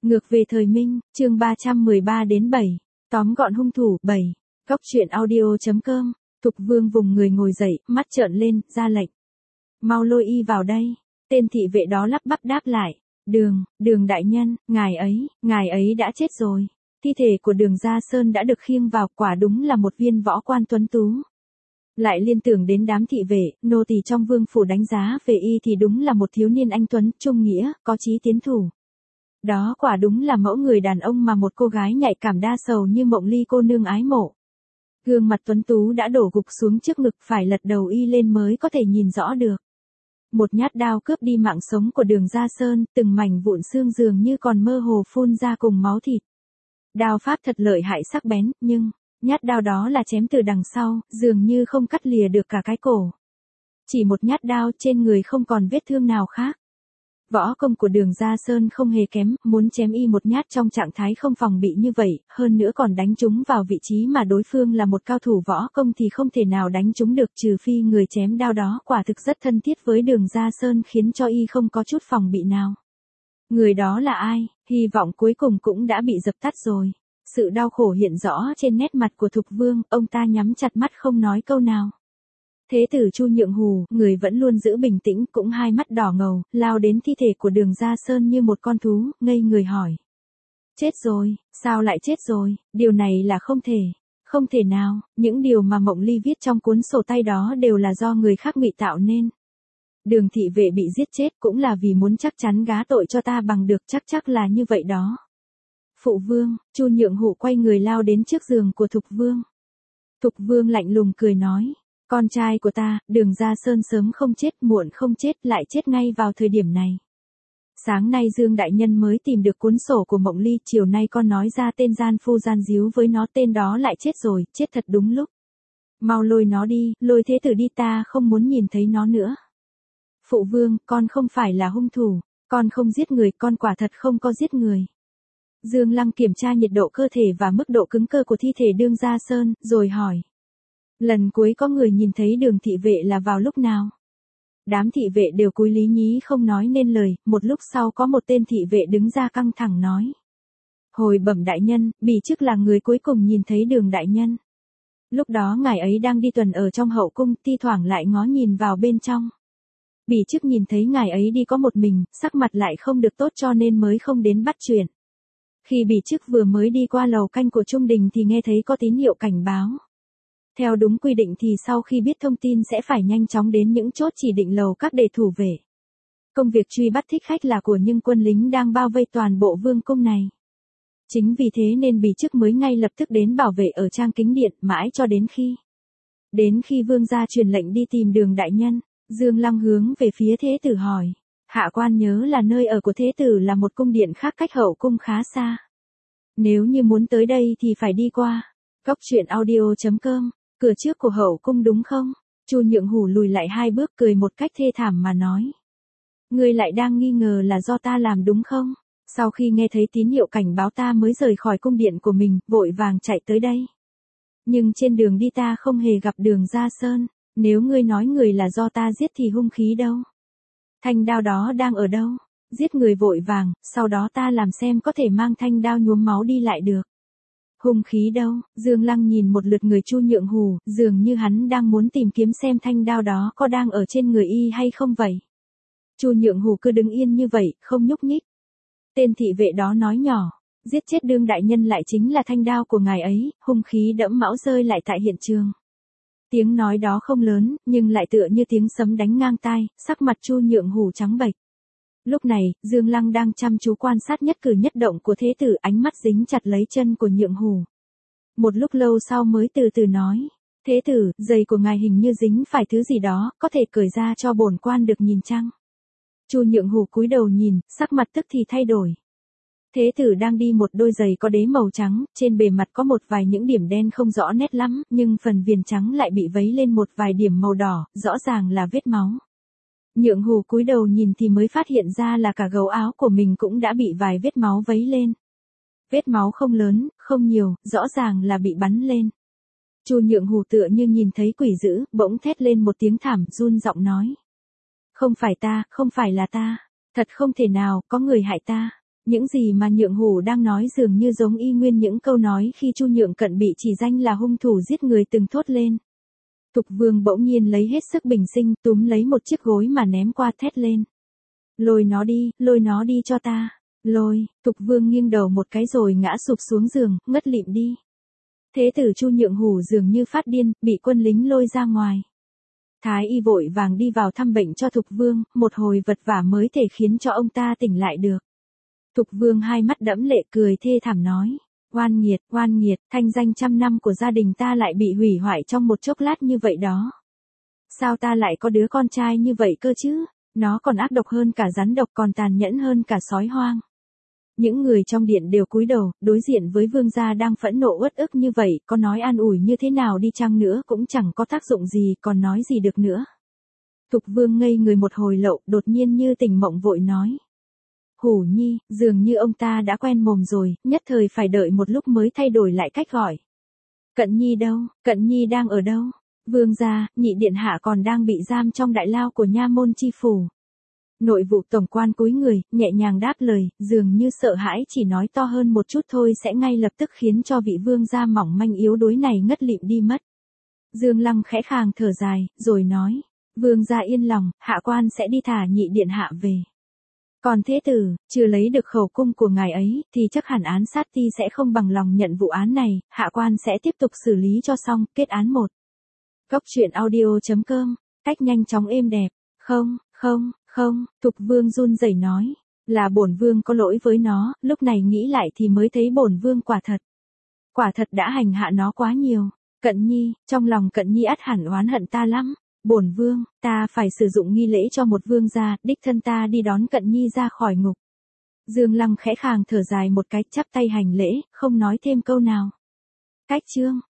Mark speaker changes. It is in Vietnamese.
Speaker 1: Ngược về thời Minh, chương 313 đến 7. Tóm gọn hung thủ 7. Góc truyện audio.com. Thục Vương vùng người ngồi dậy, mắt trợn lên, ra lệnh. Mau lôi y vào đây. Tên thị vệ đó lắp bắp đáp lại. Đường đại nhân, ngài ấy đã chết rồi. Thi thể của Đường Gia Sơn đã được khiêng vào, quả đúng là một viên võ quan tuấn tú. Lại liên tưởng đến đám thị vệ, nô tỳ trong vương phủ đánh giá về y thì đúng là một thiếu niên anh tuấn, trung nghĩa, có chí tiến thủ. Đó quả đúng là mẫu người đàn ông mà một cô gái nhạy cảm đa sầu như Mộng Ly cô nương ái mộ. Gương mặt tuấn tú đã đổ gục xuống trước ngực, phải lật đầu y lên mới có thể nhìn rõ được. Một nhát đao cướp đi mạng sống của Đường Gia Sơn, từng mảnh vụn xương dường như còn mơ hồ phun ra cùng máu thịt. Đao pháp thật lợi hại sắc bén, nhưng nhát đao đó là chém từ đằng sau, dường như không cắt lìa được cả cái cổ. Chỉ một nhát đao, trên người không còn vết thương nào khác. Võ công của Đường Gia Sơn không hề kém, muốn chém y một nhát trong trạng thái không phòng bị như vậy, hơn nữa còn đánh trúng vào vị trí mà đối phương là một cao thủ võ công thì không thể nào đánh trúng được, trừ phi người chém đao đó quả thực rất thân thiết với Đường Gia Sơn khiến cho y không có chút phòng bị nào. Người đó là ai? Hy vọng cuối cùng cũng đã bị dập tắt rồi. Sự đau khổ hiện rõ trên nét mặt của Thục Vương, ông ta nhắm chặt mắt không nói câu nào. Thế tử Chu Nhượng Hù, người vẫn luôn giữ bình tĩnh, cũng hai mắt đỏ ngầu, lao đến thi thể của Đường Gia Sơn như một con thú, ngây người hỏi. Chết rồi, sao lại chết rồi, điều này là không thể nào, những điều mà Mộng Ly viết trong cuốn sổ tay đó đều là do người khác ngụy tạo nên. Đường thị vệ bị giết chết cũng là vì muốn chắc chắn gá tội cho ta bằng được, chắc là như vậy đó. Phụ vương, Chu Nhượng Hù quay người lao đến trước giường của Thục Vương. Thục Vương lạnh lùng cười nói. Con trai của ta, Đường Gia Sơn sớm không chết, muộn không chết, lại chết ngay vào thời điểm này. Sáng nay Dương Đại Nhân mới tìm được cuốn sổ của Mộng Ly, chiều nay con nói ra tên gian phu gian díu với nó, tên đó lại chết rồi, chết thật đúng lúc. Mau lôi nó đi, lôi thế tử đi, ta không muốn nhìn thấy nó nữa. Phụ vương, con không phải là hung thủ, con không giết người, con quả thật không có giết người. Dương Lăng kiểm tra nhiệt độ cơ thể và mức độ cứng cơ của thi thể Đường Gia Sơn, rồi hỏi. Lần cuối có người nhìn thấy Đường thị vệ là vào lúc nào? Đám thị vệ đều cúi lý nhí không nói nên lời, một lúc sau có một tên thị vệ đứng ra căng thẳng nói. Hồi bẩm đại nhân, Bỉ Chức là người cuối cùng nhìn thấy Đường đại nhân. Lúc đó ngài ấy đang đi tuần ở trong hậu cung, thi thoảng lại ngó nhìn vào bên trong. Bỉ Chức nhìn thấy ngài ấy đi có một mình, sắc mặt lại không được tốt cho nên mới không đến bắt chuyện. Khi Bỉ Chức vừa mới đi qua lầu canh của Trung Đình thì nghe thấy có tín hiệu cảnh báo. Theo đúng quy định thì sau khi biết thông tin sẽ phải nhanh chóng đến những chốt chỉ định lầu các để thủ vệ. Công việc truy bắt thích khách là của những quân lính đang bao vây toàn bộ vương cung này. Chính vì thế nên Bỉ Chức mới ngay lập tức đến bảo vệ ở Trang Kính Điện, mãi cho đến khi vương gia truyền lệnh đi tìm Đường đại nhân. Dương Lăng hướng về phía thế tử hỏi. Hạ quan nhớ là nơi ở của thế tử là một cung điện khác cách hậu cung khá xa. Nếu như muốn tới đây thì phải đi qua góc truyện audio.com. Cửa trước của hậu cung đúng không? Chu Nhượng Hù lùi lại hai bước, cười một cách thê thảm mà nói. Ngươi lại đang nghi ngờ là do ta làm đúng không? Sau khi nghe thấy tín hiệu cảnh báo ta mới rời khỏi cung điện của mình, vội vàng chạy tới đây. Nhưng trên đường đi ta không hề gặp Đường Gia Sơn, nếu ngươi nói người là do ta giết thì hung khí đâu? Thanh đao đó đang ở đâu? Giết người vội vàng, sau đó ta làm xem có thể mang thanh đao nhuốm máu đi lại được. Hung khí đâu? Dương Lăng nhìn một lượt người Chu Nhượng Hù, dường như hắn đang muốn tìm kiếm xem thanh đao đó có đang ở trên người y hay không vậy. Chu Nhượng Hù cứ đứng yên như vậy, không nhúc nhích. Tên thị vệ đó nói nhỏ, giết chết Đường đại nhân lại chính là thanh đao của ngài ấy, hung khí đẫm máu rơi lại tại hiện trường. Tiếng nói đó không lớn, nhưng lại tựa như tiếng sấm đánh ngang tai, sắc mặt Chu Nhượng Hù trắng bệch. Lúc này, Dương Lăng đang chăm chú quan sát nhất cử nhất động của thế tử, ánh mắt dính chặt lấy chân của Nhượng Hù. Một lúc lâu sau mới từ từ nói, thế tử, giày của ngài hình như dính phải thứ gì đó, có thể cởi ra cho bổn quan được nhìn chăng? Chu Nhượng Hù cúi đầu nhìn, sắc mặt tức thì thay đổi. Thế tử đang đi một đôi giày có đế màu trắng, trên bề mặt có một vài những điểm đen không rõ nét lắm, nhưng phần viền trắng lại bị vấy lên một vài điểm màu đỏ, rõ ràng là vết máu. Nhượng Hù cúi đầu nhìn thì mới phát hiện ra là cả gấu áo của mình cũng đã bị vài vết máu vấy lên. Vết máu không lớn, không nhiều, rõ ràng là bị bắn lên. Chu Nhượng Hù tựa như nhìn thấy quỷ dữ, bỗng thét lên một tiếng thảm, run giọng nói. Không phải ta, không phải là ta. Thật không thể nào, có người hại ta. Những gì mà Nhượng Hủ đang nói dường như giống y nguyên những câu nói khi Chu Nhượng Cận bị chỉ danh là hung thủ giết người từng thốt lên. Thục Vương bỗng nhiên lấy hết sức bình sinh, túm lấy một chiếc gối mà ném qua, thét lên. Lôi nó đi cho ta. Lôi, Thục Vương nghiêng đầu một cái rồi ngã sụp xuống giường, ngất lịm đi. Thế tử Chu Nhượng Hủ dường như phát điên, bị quân lính lôi ra ngoài. Thái y vội vàng đi vào thăm bệnh cho Thục Vương, một hồi vật vả mới thể khiến cho ông ta tỉnh lại được. Thục Vương hai mắt đẫm lệ cười thê thảm nói. Oan nghiệt, thanh danh trăm năm của gia đình ta lại bị hủy hoại trong một chốc lát như vậy đó. Sao ta lại có đứa con trai như vậy cơ chứ? Nó còn ác độc hơn cả rắn độc, còn tàn nhẫn hơn cả sói hoang. Những người trong điện đều cúi đầu, đối diện với vương gia đang phẫn nộ uất ức như vậy, có nói an ủi như thế nào đi chăng nữa cũng chẳng có tác dụng gì, còn nói gì được nữa. Thục Vương ngây người một hồi lâu, đột nhiên như tỉnh mộng vội nói. Hủ Nhi, dường như ông ta đã quen mồm rồi, nhất thời phải đợi một lúc mới thay đổi lại cách gọi. Cận Nhi đâu, Cận Nhi đang ở đâu? Vương gia, nhị điện hạ còn đang bị giam trong đại lao của nha môn chi phủ. Nội vụ tổng quan cúi người, nhẹ nhàng đáp lời, dường như sợ hãi chỉ nói to hơn một chút thôi sẽ ngay lập tức khiến cho vị vương gia mỏng manh yếu đuối này ngất lịm đi mất. Dương Lăng khẽ khàng thở dài, rồi nói, vương gia yên lòng, hạ quan sẽ đi thả nhị điện hạ về. Còn thế tử, chưa lấy được khẩu cung của ngài ấy, thì chắc hẳn án sát ti sẽ không bằng lòng nhận vụ án này, hạ quan sẽ tiếp tục xử lý cho xong, kết án một. Góc truyện audio.com, cách nhanh chóng êm đẹp. Không, Thục Vương run rẩy nói, là bổn vương có lỗi với nó, lúc này nghĩ lại thì mới thấy bổn vương quả thật đã hành hạ nó quá nhiều. Cận Nhi, trong lòng Cận Nhi ắt hẳn oán hận ta lắm. Bổn vương, ta phải sử dụng nghi lễ cho một vương gia, đích thân ta đi đón Cận Nhi ra khỏi ngục. Dương Lăng khẽ khàng thở dài một cái, chắp tay hành lễ, không nói thêm câu nào. Cách chương